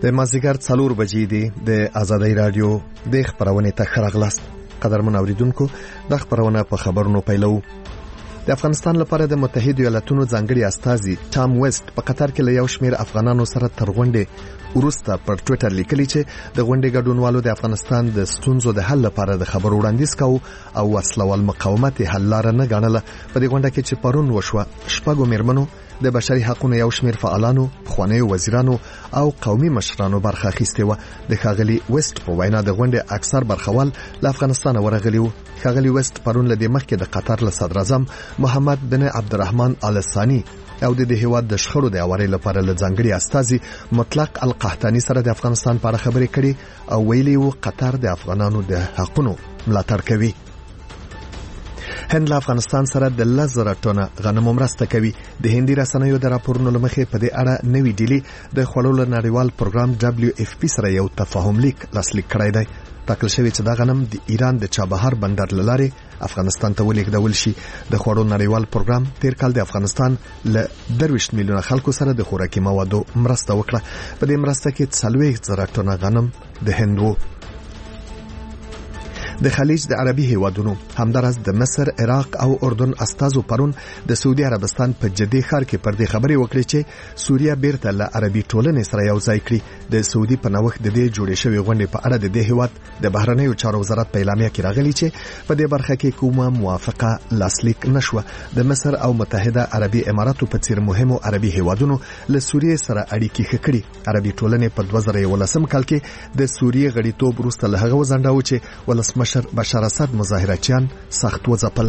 د مازیګر 4 بجې دی د آزادۍ رادیو د خبرونه ته خراغلاست. قدرمن اوریدونکو، د خبرونه په خبرونو پیلو. د افغانستان لپاره د متحده ایالاتونو ځانګړي استازي ټام ویسټ په قطر کې له یو شمېر افغانانو سره تر غونډې وروسته پر ټوئیټر لیکلي چې د غونډې ګډونوالو د افغانستان د ستونزو د حل لپاره د خبرو وړاندیز کاوه او وسلوال مقاومت حل لار نه ګڼله. په دې غونډه کې چې پرون وشوه، شپږو میرمنو د بشري حقوقو یو شمېر فعالانو، خوانیو وزیرانو او قومي مشرانو برخه اخیستې و. د ښاغلي ویسټ په وینا د غونډې اکثر برخوال له افغانستان ورغلي وو. ښاغلي ویسټ پرون له دې مخکې د قطر له صدر اعظم محمد بن عبدالرحمن آل ثاني او د هیواد د شخړو د اوارې لپاره له ځانګړي استازي مطلق القحطاني سره د افغانستان په اړه خبرې کړي او ویلي وو قطر د افغانانو د حقوقو ملاتړ کوي. هند له افغانستان سره د 10,000 ټنه غنمو مرسته کوي. د هندي رسنیو د راپورونو لمخې په دې اړه نوې ډیلی د خوړو نړیوال پروګرام WFP سره یو تفاهم لیک لاسلیک کړی دی. ټاکل شوی چې دا غنم د ایران د چابهار بندر لارې افغانستان ته ولېږدول شي. د خوړو نړیوال پروګرام تیر کال د افغانستان له 23 میلیونه خلکو سره د خوراکي موادو مرسته وکړه. په دې مرسته کې 40,000 ټنه غنم د هند وو. د خلیج د عربي هیوادونو همدارس د مصر، عراق او اردن استازو پرون د سعودي عربستان په جدي ښار کې پر دې خبرې وکړې چې سوریه بیرته له عربي ټولنې سره یو ځای کړي. د سعودي په نوښت د دې جوړې شوې غونډې په اړه د دې هیواد د بهرنیو چارو وزارت په اعلامیه کې راغلي چې په دې برخه کې کومه موافقه لاسلیک نشوه. د مصر او متحده عربي اماراتو په څیر مهمو عربي هیوادونو له سوریه سره اړیکې ښه کړي. عربي ټولنې په 2011 کال کې د سوریه غړیتوب وروسته له هغه وزنډاو چې ولسمشر بشار اسد مظاهراتچیان سخت وځپل.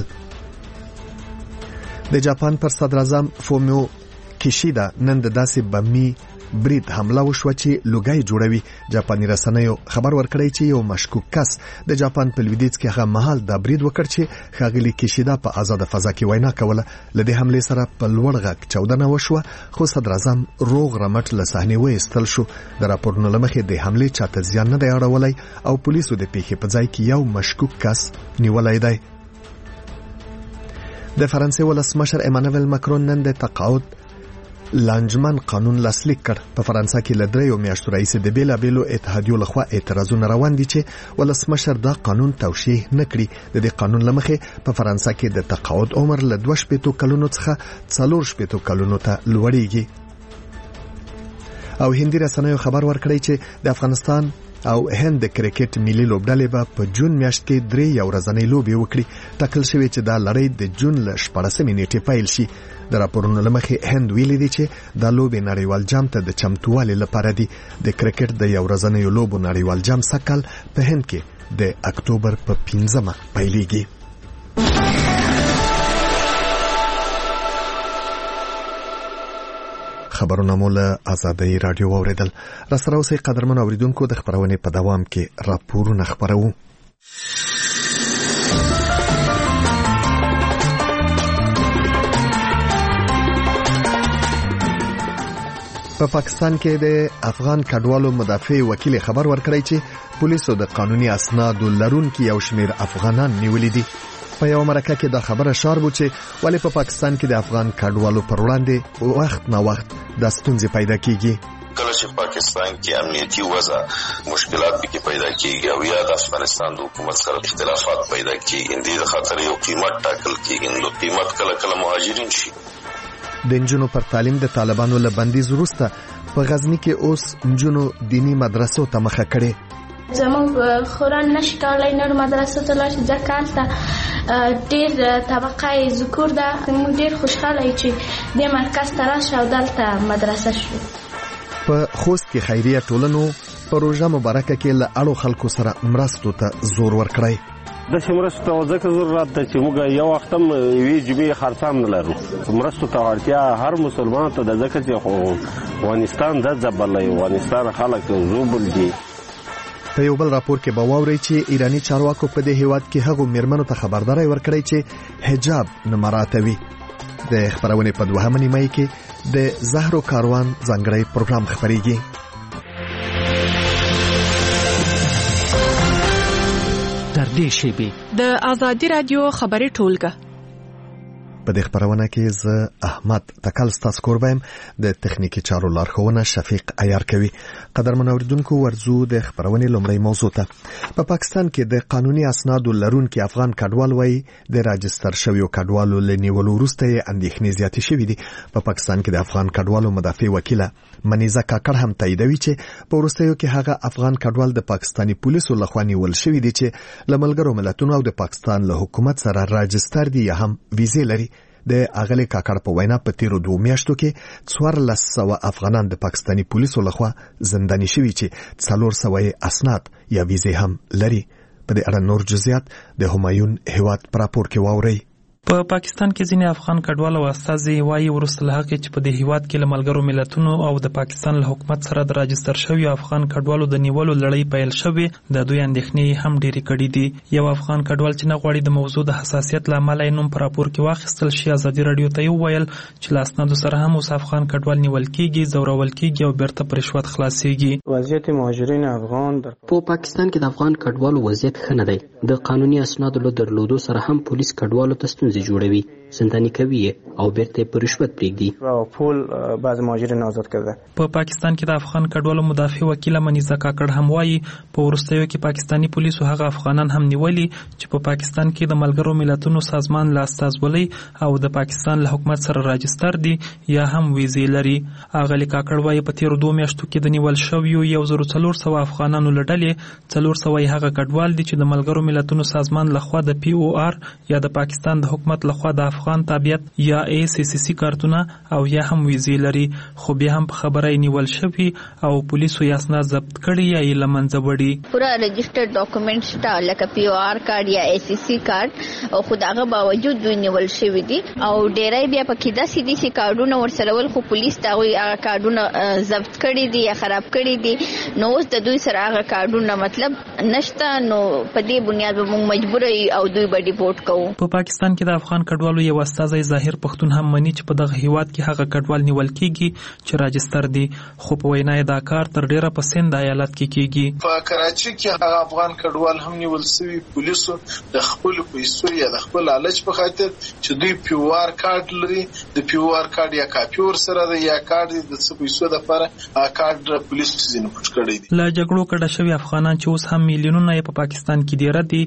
د جاپان پر صدر اعظم فومیو کیشیدا نن د داسې بمي برید حمله وشوه چې لوګای جوړوي. جاپاني رسنیو خبر ورکړی چې یو مشکوک کس د جاپان په لویدیځ کې هغه مهال د برید وکړ چې ښاغلي کیشیدا په آزاد فضا کې وینا کوله. له دې حمله سره په لوړ غږ چاودنه وشوه، خو صدر اعظم روغ رمټ له صحنې وایستل شو. د راپورونو لمخې د حمله چاته زیان نه دی اړولی او پولیسو د پیښې په ځای کې یو مشکوک کس نیولای دی. د فرانسې ولسمشر ایمانوئل ماکرون نن د تقاعد لانجمن قانون لاسلیک کړ. په فرانسه کې له 3 میاشتو راهیسې د بیلابیلو اتحادیو لخوا اعتراضونه روان دي چې ولسمشر دا قانون توشیح نه کړي. د دې قانون لمخې په فرانسه کې د تقاعد عمر له 2 کلونو څخه 4 کلونو ته لوړیږي. او هندي رسنیو خبر ورکړی چې د افغانستان او هند د کرکټ ملي لوبډلې به په جون میاشت کې 3 یو ورځنۍ لوبې وکړي. ټاکل شوی چې دا لړۍ د جون له 14 نیټې پیل شي. د راپورونو لمخې هند ویلي دی چې دا لوبې نړیوال جام ته د چمتووالي لپاره دي. د کرکټ د یو ورځنۍ لوبو نړیوال جام سکل په هند کې د اکتوبر په 15 پیلېږي. خبرونه مو له آزادۍ رادیو اوریدل. را سره اوسئ قدرمن اوریدونکو، د خبرونې په دوام کې راپورونه خبرو. په پاکستان کې د افغان کډوالو مدافع وکیل خبر ورکړی چې پولیسو د قانوني اسنادو لرونکو یو شمېر افغانان نیولې دي. په یو مرکه کې دا خبره شاربو چې ولې په پاکستان کې د افغان کډوالو پر وړاندې وخت نه وخت د ستونزې پیدا کیږي. کله چې پاکستان کې امنیتي وضع مشکلات به پیدا کیږي او یا د افغانستان د حکومت سره اختلافات پیدا کیږي، د خاطر یو قیمت ټاکل کیږي. نو قیمت کله مهاجرین شي. د نجونو پر تعلیم د طالبانو له بندیز وروسته په غزنی کې اوس نجونو دینی مدرسو ته مخه کړې. زموږ خوران نشي کولای نور مدرسو ته لاړ شي ځکه هلته ډېر طبقه ذکور ده. موږ ډېر خوشحاله یو چې دې مرکز ته راشه او دلته مدرسه شو. په خوست کې خیریه ټولنو په روژه مبارکه کې له اړو خلکو سره مرستو ته زور ورکړی. د مرستو ته ځکه ضرورت ده چې موږ یو وخت هم یوې جمعې خرڅام نه لرو. مرستو ته اړتیا هر مسلمان ته ده ځکه چې افغانستان د ځبلی افغانستان خلک زوبل دي. په یو بل راپور کې به واورئ چې ایرانی چارواکو په دې هیواد کې هغو میرمنو ته خبرداري ورکړی چې حجاب نه مراعاتوي. د خبرونې په 2 نیمایي کې د زهرو کاروان ځانګړی پروګرام خبرېږي. در دې شیبې د آزادۍ رادیو خبري ټولګه په دې خبرونه کې زه احمد تکل ستاسو کوربم د تخنیکی چارو لارښوونه شفیق عیار کوي. قدرمن اوریدونکو ورزو د خبرونه لومړی موضوع ته. په پاکستان کې د قانوني اسنادو لرونکو افغان کډوال وای د راجستر شویو کډوالو لنیولو وروسته اندېښنې زیاتې شوې دي. په پاکستان کې د افغان کډوالو مدافع وکیله منیزه کاکړ هم تاییدوي چې په وروستیو کې هغه افغان کډوال د پاکستاني پولیسو لخوا نیول شوی دي چې له ملګرو ملتونو او د پاکستان له حکومت سره راجستر دي یا هم ویزې لري. د اغلی کاکړ په وینا په تیرو 2 میاشتو کې 1400 افغانان د پاکستاني پولیسو لخوا زنداني شوي چې 400 اسناد یا ویزې هم لري. په دې اړه نور جزئیات د همایون هیواد پر راپور کې واوري. په پاکستان کې ځینې افغان کډوال او استازي وایي وروسته له هغې چې په دې هیواد کې له ملګرو ملتونو او د پاکستان له حکومت سره د راجستر شویو افغان کډوالو د نیولو لړۍ پیل شوې د دوی اندېښنې هم ډېرې کړي دي. یو افغان کډوال چې نه غواړي د موضوع د حساسیت له امله یې نوم په راپور کې واخیستل شي ازادي راډیو ته وویل چې له اسنادو سره هم اوس افغان کډوال نیول کېږي، ځورول کېږي او بیرته په رشوت خلاصېږي. وضعیت مهاجرین افغان په پاکستان کې د افغان کډوالو وضعیت ښه نه دی. د قانوني اسنادو له درلودو سره هم پولیس کډوالو ته ستونزې جوړوي، زنداني کوي او بیرته په رشوت پرېږدي او پول بعض مهاجرین آزاد کړه. په پاکستان کې د افغان کډوالو مدافع وکیله منیزه کاکړ هم وایي په وروستیو کې پاکستاني پولیسو هغه افغانان هم نیولي چې په پاکستان کې د ملګرو ملتونو سازمان له استازولۍ او د پاکستان له حکومت سره راجستر دي یا هم ویزې لري. اغلی کاکړ وایي په تیرو 2 میاشتو کې د نیول شویو 1400 افغانانو له ډلې 400 هغه کډوال دي چې د ملګرو ملتونو سازمان لخوا د POR یا د پاکستان د حکومت لخوا د افغان تابعیت یا ACCC کارتونه او یا هم ویزې لري، خو بیا هم په خبره نیول شوی او پولیسو یې اسناد ضبط کړي یا یې له منځه وړي. پورا رجسټرډ ډاکومنټ شته لکه POR کارت یا ACCC کارت او خو دغه باوجود دوی نیول شوی دي او ډیری بیا پکې داسې دي چې کارډونه ورسره ول خو پولیس دا وی هغه کارډونه ضبط کړي دي یا خراب کړي دي. نو اوس د دوی سره هغه کارډونه مطلب نشته، نو په دې بنیاد به موږ مجبور یو او دوی به ډیپورټ کوو. په پاکستان کې د افغان کډوالو یو استازی ظاهر پښتون هم مني چې په دغه هیواد کې هغه کډوال نیول کېږي چې راجستر دي، خو په وینا یې دا کار تر ډیره په سند ایالت کې کېږي. په کراچي کې هغه افغان کډوال هم نیول شوي پولیسو د خپل پیسو یا د خپل لالچ په خاطر چې دوی POR کارت لري، د POR کارت یا کاپي ورسره ده یا کارت د څه پیسو لپاره کارت پولیسو ځینې پټ کړی دي. له جګړو کډه شوي افغانان چې اوس هم میلیونونه یې په پاکستان کې ډیره دي،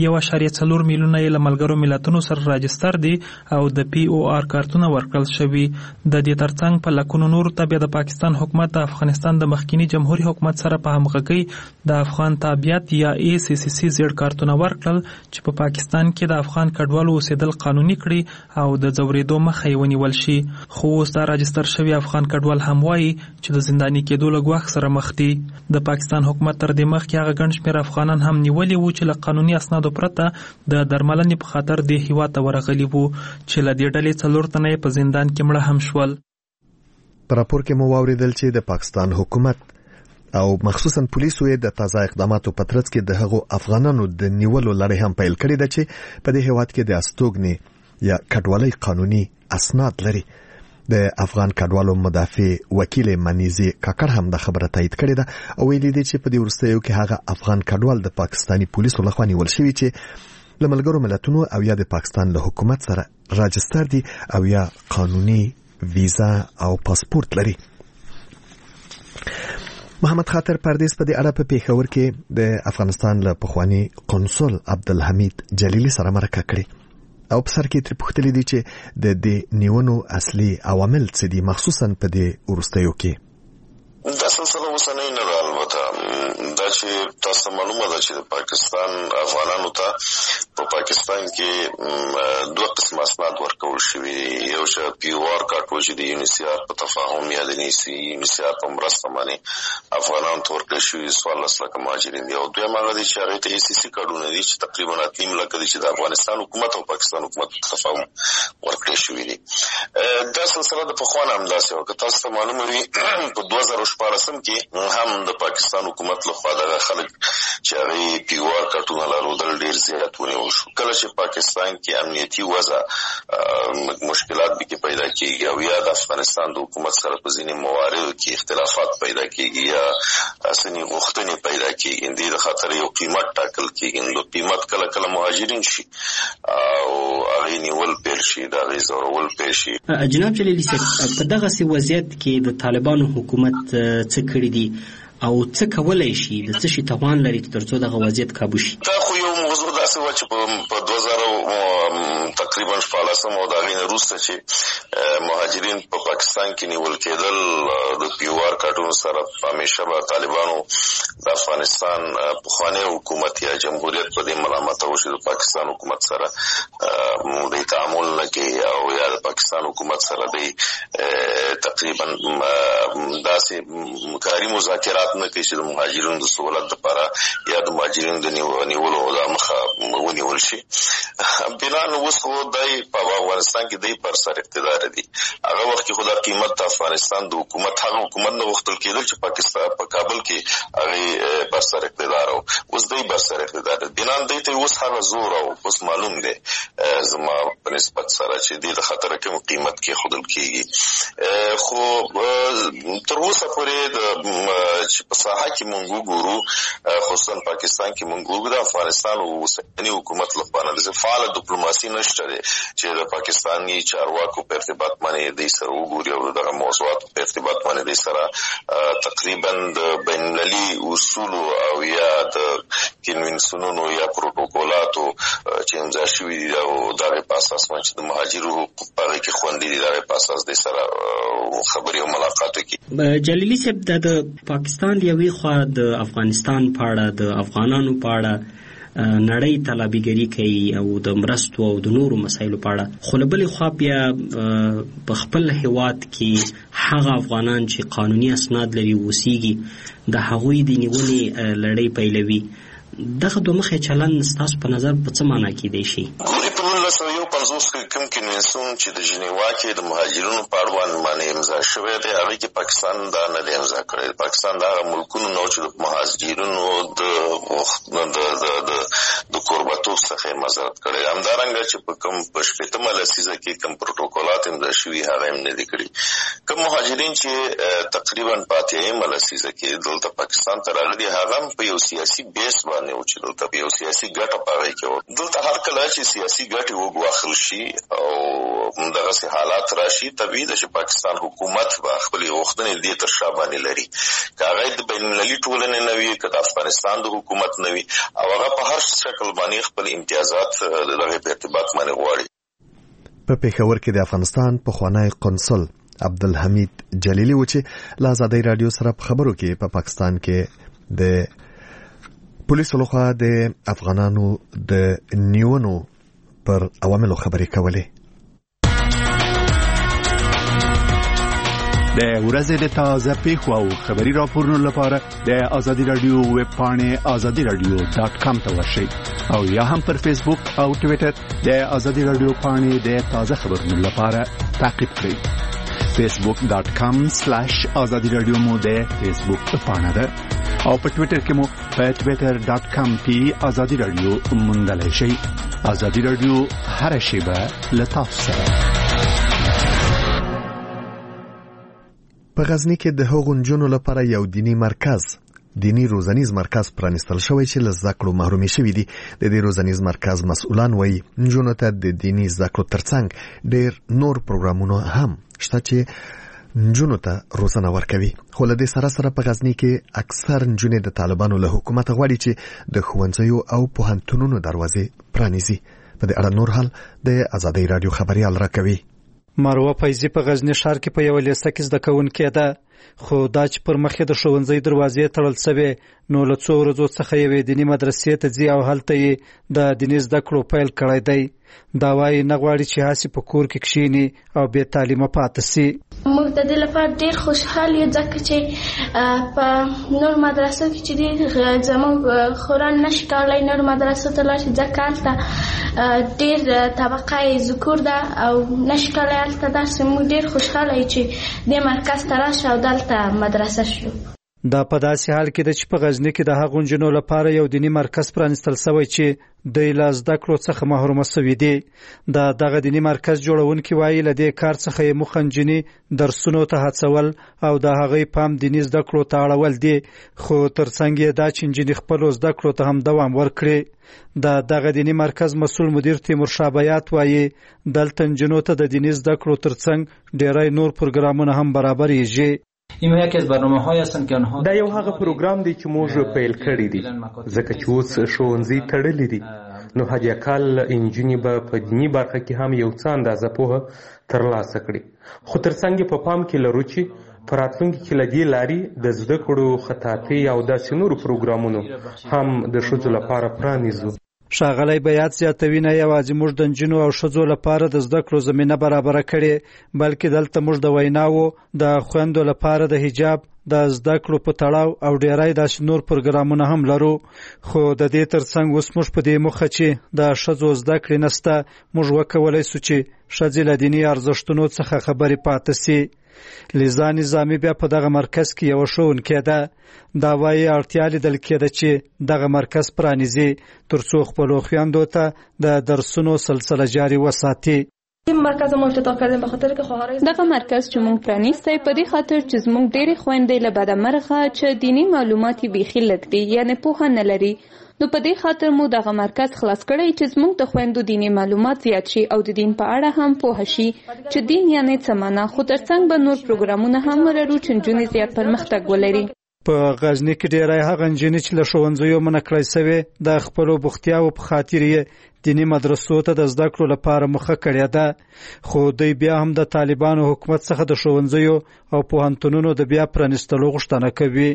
1.4 میلیونه یې له ملګرو ملتونو سره راجستر دي او د POR کارتونه ورکړل شوي. د دې ترڅنګ په لکونو نورو ته بیا د پاکستان حکومت د افغانستان د مخکینی جمهوریت حکومت سره په همغږۍ د افغان تابعیت یا ACCC زیړ کارتونه ورکړل چې په پاکستان کې د افغان کډوالو اوسېدل قانوني کړي او د ځورېدو مخه یې ونیول شي. خو اوس دا راجستر شوي افغان کډوال هم وایي چې د زنداني کېدو له ګواښ سره مخ دي. د پاکستان حکومت تر دې مخکې هغه ګڼ شمېر افغانان هم نیولي وو چې له قانوني اسنادو پرته د درملنې په خاطر د هیواد ته ورغلي وو چې له دې ډلې 4 تنه په زندان کې مړه هم شول. په راپور کې مو واوریدل چې د پاکستان حکومت او مخصوصا پولیسو د تازه اقداماتو په ترڅ کې د هغو افغانانو د نیولو لړۍ هم پیل کړې ده چې په دې هیواد کې د استوګنې یا کډوالۍ قانوني اسناد لري. د افغان کډوالو مدافع وکیل منیزه کاکړ هم د خبره تایید کړې ده او ویلي دي چې په دې وروستیو کې هغه افغان کډوال د پاکستاني پولیسو لخوا نیول شوی چې له ملګرو ملتونو او یا د پاکستان له حکومت سره راجستر دي او یا قانوني ویزا او پاسپورت لري. محمد خاطر پردیس په دې اړه په پیښور کې د افغانستان له پخوانی قونسل عبدالحمید جلیلی سره مرکه کړې او په سر کې تر پوښتنې دي چې د دې نیونو اصلي عوامل څه دي، مخصوصا په دې وروستیو کې. دا سلسله اوسنۍ نه ده، البته دا چې تاسو معلومه ده چې د پاکستان افغانانو ته په پاکستان کې 2 قسم اسناد ورکول شوي. یو چې POR کارت چې د UNHCR په تفاهم یا د UNHCR په مرسته باندې افغانانو ته ورکړل شوي 14 لکه مهاجرین دي، او دویم هغه دي چې هغه ته ACCC کارتونه دي چې تقریبا 8 لکه دي چې د افغانستان حکومت او پاکستان حکومت په تفاهم ورکړل شوي دي. دا سلسله د پخوانه همداسې وه. که تاسو ته معلومه وي په 2014 کې هم د پاکستان حکومت لخوا دغه خلک چې هغه POR کارتونه لرل ډېر زیات ونیول شو. کله چې پاکستان کې امنیتي وضع مشکلات به پیدا کیږي او یا د افغانستان د حکومت سره په ځینې مواردو کې اختلافات پیدا کیږي یا اسنی غوښتنې پیدا کیږي، د خاطر یو قیمت ټاکل کیږي. نو قیمت کله کله مهاجرین شي او هغه هغې نیول پیل شي، د هغې ځورول پیل شي. جناب جلیلي صاحب، په دغسې وضعیت کې د طالبانو حکومت څه کړي دي او څه کولی شي، د څه شي توان لري تر څو دغه وضعیت کابو شي؟ دا خو یو موضوع داسې وه چې په 2000 تقریبا 14 او د هغې نه وروسته چې مهاجرین په پاکستان کې نیول کېدل د POR کارډونو سره همیشه به طالبانو د افغانستان پخوانی حکومت یا جمهوریت په دې ملامته و چې د پاکستان حکومت سره د تعامل نه کوي او یا د پاکستان حکومت سره د تقریبا داسې کاري مذاکرات نه کوي چې د مهاجرینو د سهولت لپاره یا د مهاجرینو د نیولو د مخه ونیول شي. بنان اوس خو دی په افغانستان کې دی پر سر اقتدار دي. هغه وخت کې خو د قیمت د افغانستان د حکومت هغه حکومت نه غوښتل کېدل چې پاکستان په کابل کې هغه پر سر اقتدار او اوس دی پر سر اقتدار. بنان دی ته اوس هغه زور او اوس معلوم دی زما په نسبت سره چې د خطر کوم قیمت کې خودل کېږي. خو تر اوسه پورې د په ساحه کې مونږ وګورو، خصوصا پاکستان کې مونږ وګورو د افغانستان اوسنی حکومت لپاره د فعال ډیپلوماسي نشته دی چې د پاکستاني چارواکو په ارتباط باندې د سره وګوري او دغه موضوعات په ارتباط باندې د سره تقریبا د بین المللي اصول او یا د کنونسیونونو یا پروتوکولاتو چې امضا شوي دي او دغه په اساس باندې د مهاجرو حقوق په هغې کې خوندي دي، دغه په اساس د سره خبرې او ملاقات وکړي. جلیلي صاحب، د پاکستان د یوې خوا د افغانستان په اړه، د افغانانو په اړه نړۍ طلبیګري کوي او د مرستو او د نورو مسایلو په اړه، خو له بلې خوا بیا په خپل هیواد کې هغه افغانان چې قانوني اسناد لري اوسیږي د هغوی د نیولې لړۍ پیلوي. دغه دوه مخی چلند ستاسو په نظر په څه معنا کېدی شي؟ په 1951 کې کوم کنوینسیون چې د ژنیوا کې د مهاجرینو په اړوند باندې امضا شوی دی، هغې کې پاکستان دا نه دی امضا کړی. پاکستان د هغه ملکونو نه و چې د مهاجرینو د کوربتوب څخه مزارت کړی. همدارنګه چې په کوم په 15مه لسیزه کې کوم پروتوکولات امضا شوي هغه هم نه دي کړي. کوم مهاجرین چې تقریبا په 80مه لسیزه کې دلته پاکستان ته راغلي، هغه هم په یو سیاسي بیس باندې و چې دلته په یو سیاسي ګټه په هغې کې و. دلته هر کله چې سیاسي ګټې وګواښل شي او دغسې حالات راشي، طبیعي ده چې پاکستان حکومت به خپلې غوښتنې دې تر شا باندې لري، که هغه د بین المللي ټولنې نه وي، که د افغانستان د حکومت نه وي، او هغه په هر شکل باندې خپل امتیازات د دغې په ارتباط باندې غواړي. په پېښور کې د افغانستان پخوانی قونسل عبدالحمید جلیلي و چې له ازادۍ راډیو سره په خبرو کې په پاکستان کې د پولیسو لخوا د افغانانو د نیونو پر عواملو خبرې کولې. د ورځې د تازه پیښو او خبري راپورونو لپاره د ازادي رادیو ویب پاڼې azadiradio.com ته ورشئ او یا هم پر فیسبوک او ټویټر د ازادي رادیو پاڼې د تازه خبرونو لپاره تعقیب کړئ. facebook.com/azadiradio مو د فیسبوک پاڼه ده او په ټویټر کې مو په twitter.com کې ازادي رادیو موندلای شئ. ازادي رادیو هر شیبه له تاسو سره. په غزنی کې د هغو نجونو لپاره یو دینی روزنیز مرکز پرانستل شوی چې له زده کړو محرومې شوي دي. د دې روزنیز مرکز مسؤلان وایي نجونو ته د دینی زده کړو ترڅنګ ډېر نور پروګرامونه هم شته چې نجونو ته روزنه ورکوي. خو له دې سره په غزنی کې اکثر نجونې د طالبانو له حکومت غواړي چې د ښوونځیو او پوهنتونونو دروازې پرانیزي. په دې اړه نور حال د ازادۍ راډیو خبريال راکوي. مروه فیضی په غزنی ښار کې په یو لیسه کې زده کوونکې ده، خو دا چې پر مخې د ښوونځي دروازې تړل شوې، نو له څو ورځو څخه یوې دیني مدرسې ته ځي او هلته یې د دیني زده کړو پیل کړی دی. دا وایي نه غواړي چې هسې په کور کې کښېني او بې تعلیمه پاتې سي. موږ د دې لپاره ډېر خوشحال یو ځکه چې په نور مدرسو کې چې دي زموږ خوران نشي کولی نور مدرسو ته لاړ شي، ځکه هلته ډېر طبقه ذکور ده او نشي کولی هلته درس. موږ ډېر خوشحاله یو چې دې مرکز ته راشه او دلته مدرسه شو. دا په داسې حال کې د چې په غزنی کې د هغو نجونو لپاره یو دینی مرکز پرانستل شوی چې د لاس د کړو څخه محروم شوي دي. دغه دینی مرکز جوړونکي وایي له دې کار څخه یې موخه نجونې درسونو ته هڅول او د هغې پام دیني زده کړو ته اړول دي، خو ترڅنګ یې دا چې نجونې خپلو زده کړو ته هم دوام ورکړي. دغه دینی مرکز مسؤل مدیر تیمورشاه بیات وایي دلته نجونو ته د دیني زده کړو ترڅنګ ډیری نور پروګرامونه هم برابریږي. دا یو هغه پروګرام دی چې موږ پیل کړی دی ځکه چې اوس ښوونځي تړلي دي، نو هر کال نجونې به په دیني برخه کې هم یو څه اندازه پوهه ترلاسه کړي، خو ترڅنګ په پام کې لرو چې په راتلونکي کې له دې لارې د زده کړو خطاطۍ او داسې نورو پروګرامونو هم د ښځو لپاره پرانیزو. ښاغلی بیات زیاتوي نه یوازې موږ د نجونو او ښځو لپاره د زده کړو زمینه برابره کړې، بلکې دلته موږ د ویناوو د خویندو لپاره د حجاب د زده کړو په تړاو او ډیری داسې نور پروګرامونه هم لرو. خو د دې ترڅنګ اوس موږ په دې موخه چې د ښځو زده کړې نشته، موږ وکولی سو چې ښځې له دیني ارزښتونو څخه خبرې پاتې سي. لیزا نظامي بیا په دغه مرکز کې یو ښوونکې ده. دا وایي اړتیا لیدل کېده چې دغه مرکز پرانیزي ترڅو خپلو خویندو ته د درسونو سلسله جاري وساتي. دغه مرکز چې موږ پرانیستی په دې خاطر چې زموږ ډېرې خویندې له بده مرغه چې دیني معلومات یې بیخي لږ دي یعنې پوهه نه لري، نو په دې خاطر مو دغه مرکز خلاص کړی چې زموږ د خویندو دیني معلومات زیات شي او د دین په اړه هم پوهه شي چې دین یعنې څه معنا، خو ترڅنګ به نور پروګرامونه هم ولرو چې نجونې زیات پرمختګ ولري. په غزنی کې ډیری هغه نجونې چې له ښوونځیو منع کړای شوې د خپلو بوختیاوو په خاطر یې دیني مدرسو ته د زده کړو لپاره مخه کړې ده، خو دوی بیا هم د طالبانو حکومت څخه د ښوونځیو او پوهنتونونو د بیا پرانیستلو غوښتنه کوي.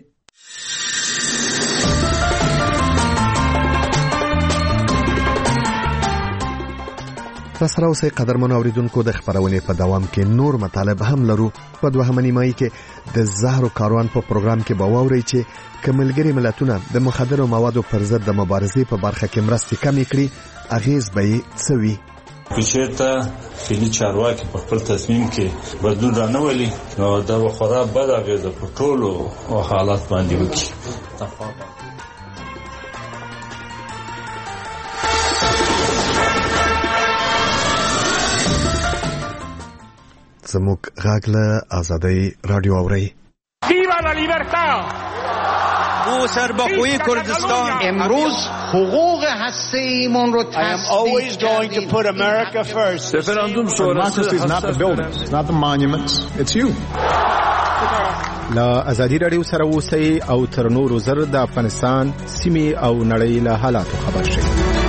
سره اوسئ قدرمنو اوریدونکو، د خبرونې په دوام کې نور مطالب هم لرو. په دوهمه نیمایي کې د زهرو کاروان په پروګرام کې به واورئ چې که ملګري ملتونه د مخدرو موادو پر ضد د مبارزې په برخه کې مرستې کمې کړي، اغیز به یې څه وي. که چېرته خیلي چارواکي په خپل تصمیم کې بدلون رانولي نو دا به خورا بد اغیزه په ټولو حالات باندې وکړي. زموږ غږ له آزادۍ رادیو اورئ. ویوا لا لیبرتا. ما سرباخوی کردستان امروز حقوق هسته‌ایمون رو تصدیق کردیم. رفراندوم شورای is not the buildings, it's not the monuments, it's you. لا آزادۍ رادیو سره اوسئ او تر نورو زر د افغانستان سیمې او نړۍ له حالاتو خبر شئ.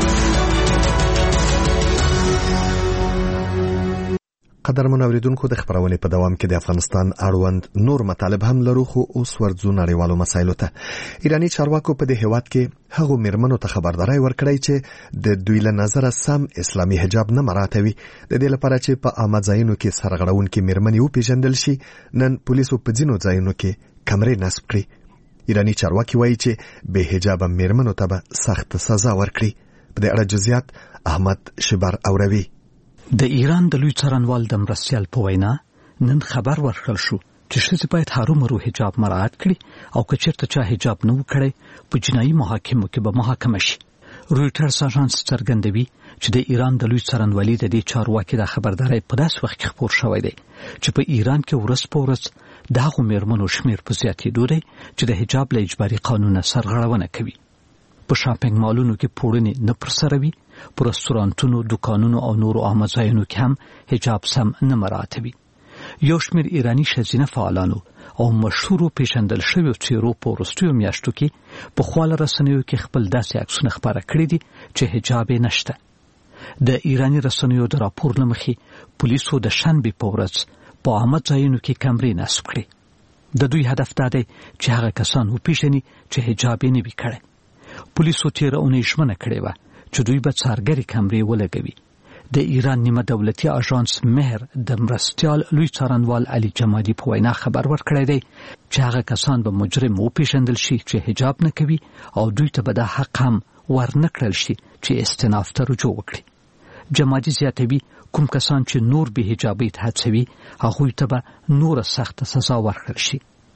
قدرمن اوریدونکو، د خبرونې په دوام کې د افغانستان اړوند نور مطالب هم لرو، خو اوس ورځو نړیوالو مسایلو ته. ایرانی چارواکو په دې هیواد کې هغو میرمنو ته خبرداري ورکړی چې د دوی له نظره سم اسلامي حجاب نه مراعاتوي، د دې لپاره چې په عامه ځایونو کې سرغړونکې میرمنې وپیژندل شي. نن پولیسو په ځینو ځایونو کې کمرې نصب کړي. ایرانی چارواکي وایي چې بې حجابه میرمنو ته به سخت سزا ورکړي. په دې اړه جزئیات احمد شبر اوروي. د ایران د لوی څارنوال د مرستیال په وینا نن خبر ورکړل شو چې ښځې باید هرومرو حجاب مراعات کړي او که چېرته چا حجاب نه و کړی په جنایي محاکمو کې به محاکمه شي. رویټرز اژانس څرګندوي چې د ایران د لوی څارنوالۍ د دې چارواکي د خبردارۍ په داسې وخت کې خپور شوی دی چې په ایران کې ورځ په ورځ د هغو میرمنو شمېر په زیاتېدو دی چې د حجاب له اجباري قانونه سرغړونه کوي. په شاپینګ مالونو کې پوړنې نه پرسره وي، په رستورانتونو، دکانونو او نورو عامه ځایونو کې هم حجاب سم نه مراعاتوي. یو شمېر ایرانی ښځینه فعالانو او مشهورو پیژندل شویو څېرو په وروستیو میاشتو کې په خواله رسنیو کې خپل داسې عکسونه خپاره کړي دي چې حجاب یې نشته. د ایرانی رسنیو د راپور له مخې پولیسو د شنبې په ورځ په عامه ځایونو کې کمرې نصب کړي. د دوی هدف دا دی چې هغه کسان وپیژني چې حجاب یې نه وي کړی. پولیسو تیره اونۍ ژمنه کړې وه چې دوی به څارګرې کمرې ولګوي. د ایران نیمه دولتي اژانس مهر د مرستیال لوی څارنوال علي جمادي په وینا خبر ورکړی دی چې هغه کسان به مجرم وپیژندل شي چې حجاب نه کوي او دوی ته به دا حق هم ورنه کړل شي چې استئناف ته رجوع وکړي. جمادي زیاتوي کوم کسان چې نور به حجابۍ ته هڅوي هغوی ته به نوره سخته سزا ورکړل شي.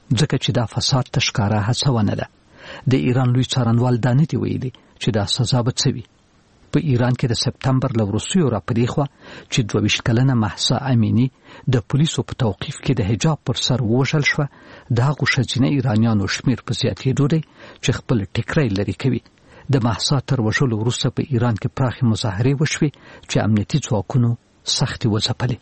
ځکه چې دا فساد ته ښکاره هڅونه ده. د ایران لوی څارنوال دا نه دی ویلي چې دا سزا به څه وي. په ایران کې د سپتمبر له وروستیو راپدې خوا چې 22 کلنه مهسا امینی د پولیسو په توقیف کې د حجاب پر سر ووژل شوه. د هغو ښځینه ایرانیانو شمیر په زیاتېدو دی چې خپل ټیکری لرې کوي. د مهسا تر وژلو وروسته په ایران کې پراخې مظاهرې وشوې چې امنیتي ځواکونو سختې وځپلې.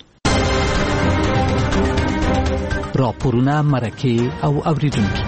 راپورونه، مرکې او اوریدونکي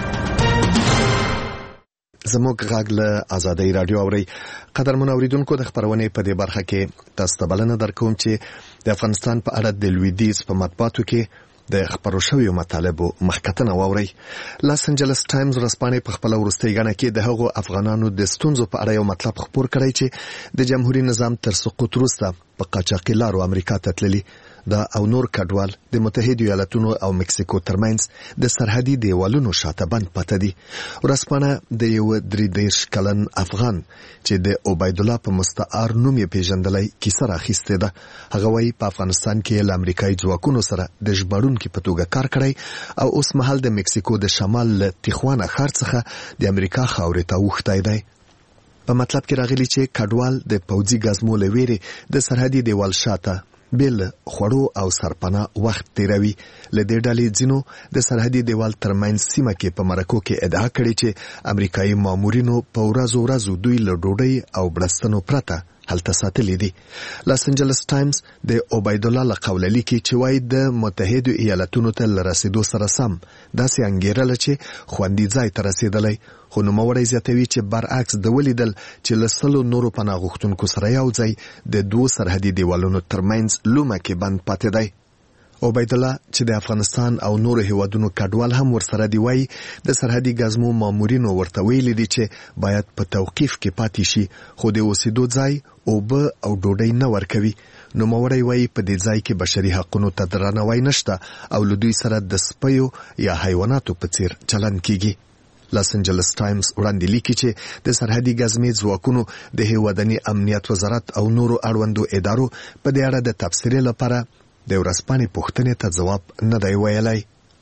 زموږ غږ له آزادۍ رادیو اوري. قدرمن اوریدونکو، د خبرونې په دې برخه کې تاسو ته بلنه درکوم چې د افغانستان په اړه د لویدیځ په مطبوعاتو کې د خبرو شویو مطالبو مخکتنه واوري. لاس انجلس ټایمز ورځپاڼې په خپل وروستۍ غاڼه کې د هغو افغانانو د ستونزو په اړه یو مطلب خپور کړی چې د جمهوریت نظام تر سقوط وروسته په قاچاقي لارو امریکا ته تللي دا او نور کډوال د متحده ایالاتونو او مکسیکو ترمنځ د سرحدي دیوالونو شاته بند پاتې دي. ورځپاڼه د یو 33 کلن افغان چې د عبید الله په مستعار نوم یې پیژندلای کیسه راخیسته ده. هغه وايي په افغانستان کې له امریکایي ځواکونو سره د ژباړونکو په توګه کار کړی او اوس مهال د مکسیکو د شمال له تیخوانا ښار څخه د امریکا خاورې ته وښتای دی. په مطلب کې راغلي چې کډوال د پوځي ګزمو له ویرې د سرحدي دیوال شاته بل خوړو او سرپناه وخت تیروي. له دې ډلې ځینو د سرحدي دیوال ترمنځ سیمه کې په مرکو کې ادعا کړې چې امریکایي مامورینو په ورځو دوی له ډوډۍ او بړستنو پرته هلته ساتلې دي. لاس انجلس ټایمز د عبید الله له قوله لیکي چې وايي د متحده ایالاتونو ته رسیدو سره سم داسې انګیرل چې خوندي ځای ته رسیدلی، خو نوموړی زیاتوي چې برعکس د ولیدل چې له 100 نورو پناه غوښتونکو سره یو ځای د 2 سرحدي دیوالونو ترمنځ لومه کې بند پاتې دی. عبید الله چې د افغانستان او نورو هیوادونو کډوال هم ورسره دی وایي د سرحدي ګزمو مامورینو ورته ویلي دي چې باید په توقیف کې پاتې شي، خو د اوسېدو ځای اوبه او ډوډۍ نه ورکوي. نوموړی وایي په دې ځای کې بشري حقوقو ته درناوی نشته او له دوی سره د سپیو یا حیواناتو په څیر چلند کیږي. لاس انجلس ټایمز وړاندې لیکي چې د سرحدي ګزمې ځواکونو د هیوادني امنیت وزارت او نورو اړوندو ادارو په دې اړه د تبصرې لپاره د ورځپاڼې پوښتنې ته ځواب نه دی ویلی.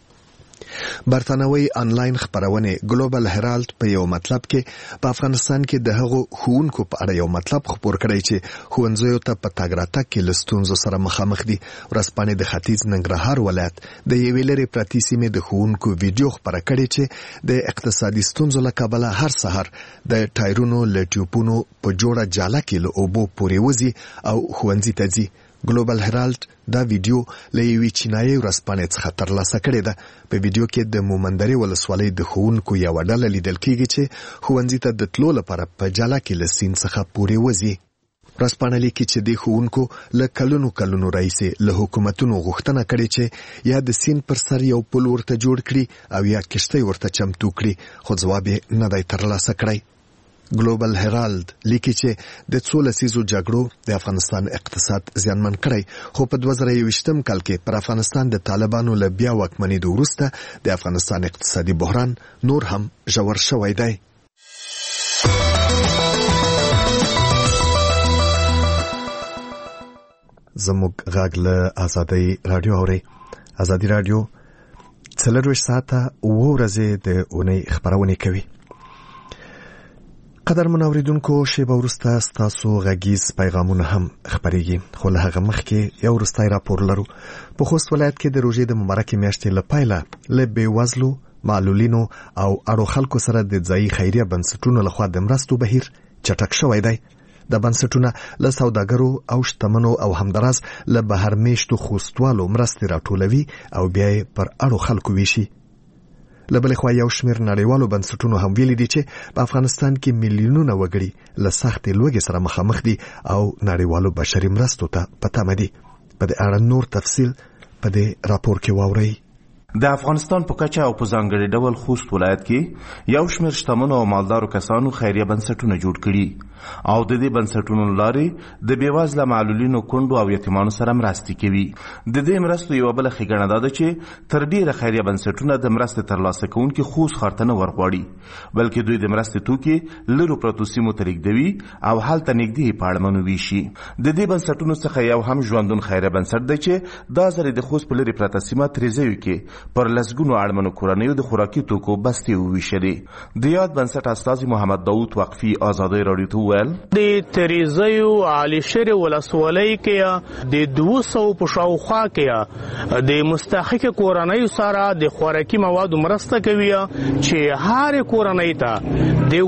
برتانوي انلاین خبرونه ګلوبل هرالد په یو مطلب کې په افغانستان کې د هغو ښوونکو په اړه یو مطلب خبر کړی چې ښوونځیو ته په تګ راتګ کې له ستونزو سره مخامخ دي. ورځپاڼې د ختیځ ننګرهار ولایت د یوې لرې پرتې سیمې د ښوونکو ویډیو خپره کړې چې د اقتصادي ستونزو له کبله هر سهار د ټایرونو له ټیوبونو په جوړه جاله کې له اوبو پورې وځي او ښوونځي ته ځي. ګلوبل هرالد دا ویډیو له یوې چینایي ورځپاڼې څخه ترلاسه کړې ده. په ویډیو کې د مومندرې ولسوالۍ د ښوونکو یوه ډله لیدل کېږي چې ښوونځي ته د تلو لپاره په جاله کې له سیند څخه پورې وځي. ورځپاڼه لیکي چې د ښوونکو له کلونو راهیسې له حکومتونو غوښتنه کړې چې یا د سیند پر سر یو پل ورته جوړ کړي او یا کښتۍ ورته چمتو کړي، خو ځواب یې نه دی ترلاسه کړی. ګلوبل هرالد لیکي چې د 2 لسیزو جګړو د افغانستان اقتصاد زیانمن کړی، خو په 2021 کال کې پر افغانستان د طالبانو له بیا واکمنېدو وروسته د افغانستان اقتصادي بحران نور هم ژور شوی دی. زموږ غږ له آزادۍ رادیو اوري. آزادۍ رادیو 24 ساعته اوه ورځې د اونۍ خبرونه کوي. قدرمن اوریدونکو، شیبه وروسته ستاسو غږیز پیغامونه هم خپرېږي، خو له هغه مخکې یو وروستی راپور لرو. په خوست ولایت کې د روژې د مبارکې میاشتې له پیله له بېوزلو، معلولینو او اړو خلکو سره د ځایي خیریه بنسټونو لخوا د مرستو بهیر چټک شوی دی. د بنسټونه له سوداګرو او شتمنو او همدراز له بهر میشتو خوستوالو مرستې راټولوي او بیا یې پر اړو خلکو ویشي. له بلې خوا یو شمېر نړیوالو بنسټونو هم ویلي دي چې په افغانستان کې میلیونونه وګړي له سختې لوږې سره مخامخ دي او نړیوالو بشري مرستو ته په تمه دي. په دې اړه نور تفصیل په دې راپور کې واورئ. د افغانستان په کچه او په ځانګړي ډول خوست ولایت کې یو شمېر شتمنو او مالدارو کسانو خیریه بنسټونه جوړ کړي. او د دې بنسټونو لارې د بېوزله معلولینو کونډو او یتیمانو سره مرستې کوي. د دې مرستو یوه بله ښېګڼه دا ده چې تر ډېره خیریه بنسټونه د مرستې ترلاسه کوونکي خوست ښار ته نه ورغواړي، بلکې دوی د مرستې توکي لرو پرتو سیمو ته لیږدوي او هلته نږدې په اړمنو ویشي. د دې بنسټونو څخه یو هم ژوندون خیریه بنسټ دی چې دا ځل د خوست په لرې پرته سیمه تریزیو کې پر لسګونو اړمنو کورنیو د خوراکي توکو بستې وویشلې. د یاد بنسټ استازي محمد داود وقفي ازادۍ راډیو ته وویل د تریزیو عالیشر ولسوالۍ کې د 200 په شاوخوا کې د مستحق کورنیو سره د خوراکي موادو مرسته کوي چې هر کورنۍ ته د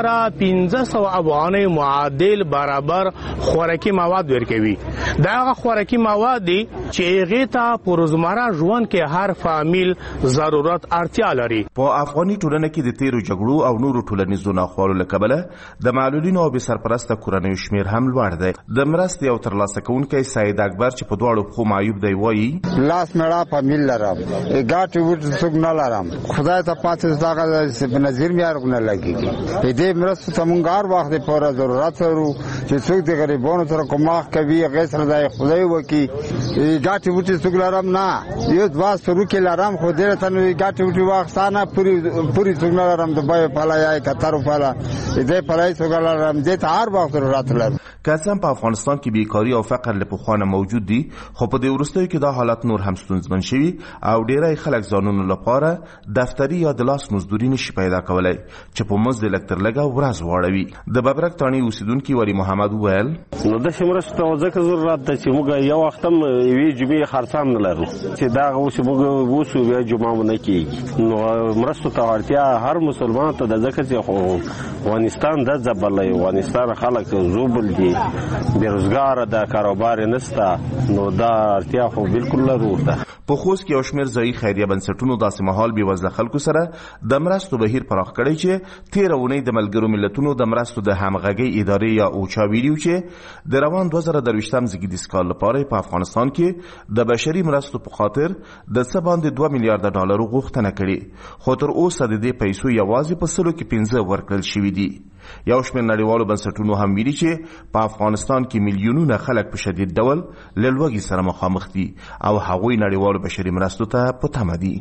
1500 افغانۍ معادل برابر خوراکي مواد ورکوي. دا هغه خوراکي مواد دي چې هغې ته په روزمره ژوند کې هر فامیل ضرورت اړتیا لري. په افغاني ټولنه کې د تیرو جګړو او نورو ټولنیزو ناخوالو له کبله د معلولینو او بې سرپرسته کورنیو شمېر هم لوړ دی. د مرستې او ترلاسه کوونکی سید اکبر چې په دواړو پښو معیوب دی وایي لاس مېړه فامیل لرم، ګاټې وټې څوک نه لرم، خدای ته پاتې دغه نظیر مې ارګ نه لګېږي. په دې مرستو ته موږ هر وخت پوره ضرورت لرو چې څوک د غریبانو سره کومک کوي، هغې سره د خدای وکړي. ګاټې وټې څوک لرم نه، یو دوه سروکې لرم، خو ډېره ته نو ګاټې وټې واخیستانه پورې څوک نه لرم، د بیو پله یا کترو پله دې پله څوک لرم، دې ته هر وخت ضرورت لرم. که څه هم په افغانستان کې بیکاري او فقر له پخوانه موجود دي، خو په دې وروستیو کې دا حالت نور هم ستونزمن شوي او ډیری خلک ځانونو لپاره دفتري یا د لاس مزدوري نشي پیدا کولی چې په مزد لږ تر لږه ورځ واړوي. د ببرک تاڼي اوسیدونکي ولی محمد وویل نو داسې مرستو ته ځکه ضرورت ده چې موږ یو وخت هم یوې جمعې خرڅ هم نه لرو چې دغه اوس موږ اوسو بیا جمعه مو نه کېږي. نو مرستو ته اړتیا هر مسلمان ته ده، ځکه چې افغانستان د ځبلی افغانستان خلک زوبل دي، بېروزګاره ده، کاروبار نشته، نو دا اړتیا خو بالکل لرو ده. په خوست کې یو شمېر ځایي خیریه بنسټونو داسې مهال بېوزله خلکو سره د مرستو بهیر پراخ کړی چې تېره اونۍ د ملګرو ملتونو د مرستو د همغږۍ ادارې یا اوچا ویلي چې د روان 2023 زېږدیز کال لپاره په افغانستان کې د بشري مرستو په خاطر د څه باندې 2 میلیارډ ډالرو غوښتنه کړې، خو تر اوسه د دې پیسو یوازې په 15 ورکړل شوي دي. یو شمېر نړیوالو بنسټونو هم ویلي چې په افغانستان کې میلیونونه خلک په شدید ډول له لوږې سره مخامخ دي او هغوی نړیوالو بشري مرستو ته په تمه دي.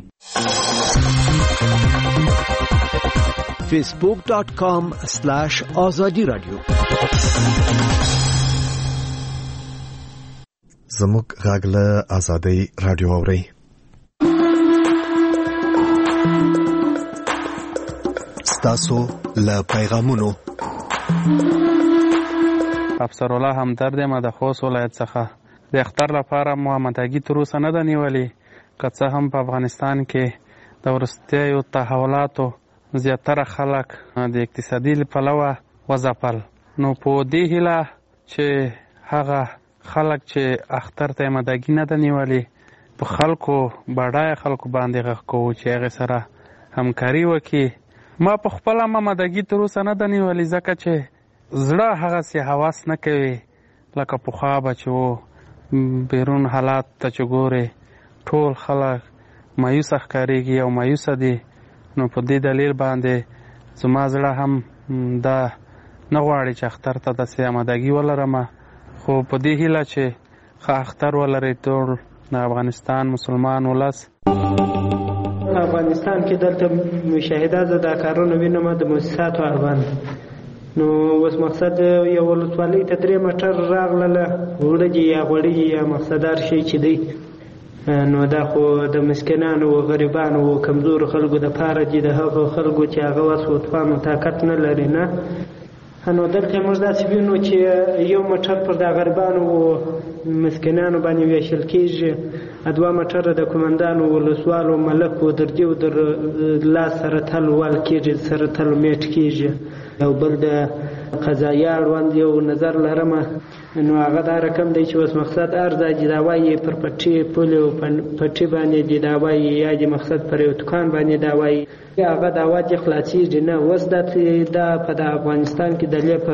facebook.com/azadi radio زموږ غږ له ازادۍ رادیو اورئ. ستاسو له پیغامونو افسر الله همدرد یم د خوست ولایت څخه. د اختر لپاره مو آمادګي تر اوسه نه ده نیولې، که څه هم په افغانستان کې د وروستیو تحولاتو زیاتره خلک د اقتصادي پلوه وځپل. نو په دې هیله چې هغه خلک چې اختر ته آمادګي نه ده نیولې، په خلکو بډایه خلکو باندې غږ کوو چې هغې سره همکاري وکړي. ما په خپله هم آمادګي تر اوسه نه ده نیولې، ځکه چې زړه هغسې هوس نه کوي لکه پخوا به چې و. بیرون حالات ته چې ګورې ټول خلک مایوسه ښکارېږي او مایوسه دي. نو په دې دلیل باندې زما زړه هم دا نه غواړي چې اختر ته داسې آمادګي ولرم، خو په دې هیله چې ښه اختر ولري ټول د افغانستان مسلمان ولس. افغانستان کې دلته مشاهده زه دا کارونه وینم د مؤسساتو اړوند. نو اوس مقصد یو ولسوالۍ ته 3 موټر راغلله، وړجې یا غوړي یا مقصدار شی چې دی، نو دا خو د مسکینانو او غریبانو او کمزورو خلکو دپاره دي، د هغو خلکو چې هغه وس او توان او طاقت نه لري. نه نو دلته موږ داسې وینو چې یو موټر پر د غریبانو او مسکینانو باندې ویشل کېږي، 2 موټره د کومندانو ولسوالو ملکو دردي او در لاس سره تل وال کېږي، سره تل میټ کېږي. او بل د قضایي اړوند یو نظر لرم، نو هغه دا رقم دی چې اوس مقصد ارزه چې دا وایي پر پټي پولې او پټي باندې دی دا وایي، یا د مقصد پر یو دکان باندې دا وایي، هغه دعوه دې خلاصېږي نه. اوس دا په د افغانستان کې دلې په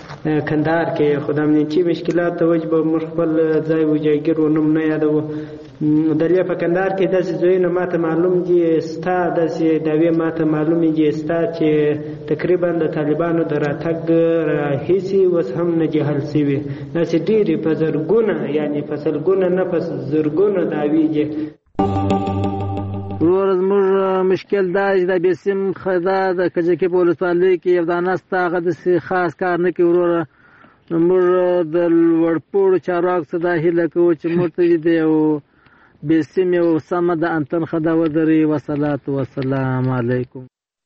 کندهار کې خو د امنیتي مشکلات د وجې به موږ خپل ځای و جایګیر و نوم نه یادوو، دلیا په کندهار کې داسې ځایونه ماته معلوم دي ستا داسې دعوې ماته معلومې دي ستا چې تقریبا د طالبانو د راتګ راهیسې اوس هم نه جهل شوي داسې ډېرې په زرګونه یعنې په سلګونه نه په زرګونه دعوې دي. ورور زموږ مشکل دا چې د بیسیم خدا د کجکي په ولسوالۍ کې یو دانه ستا هغه داسې خاص کار نه کوي وروره. موږ د لوړپوړو چارواکو څخه دا هیله کوو چې موږ ته د یو بیسیم یو سمه د انتن خدا ودري. والصلاة والسلام علیکم.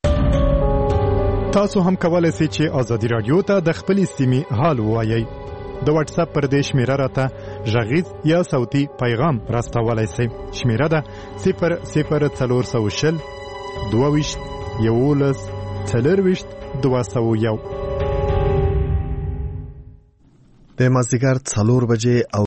تاسو هم کولای شئ چې ازادي رادیو ته د خپل سیمې حال ووایئ. د واتس اپ پر دې شمیره راته غږیز یا صوتي پیغام راستولای شئ. شمیره ده 00420 22 11 40 201. د مازدیګر 4 بجې او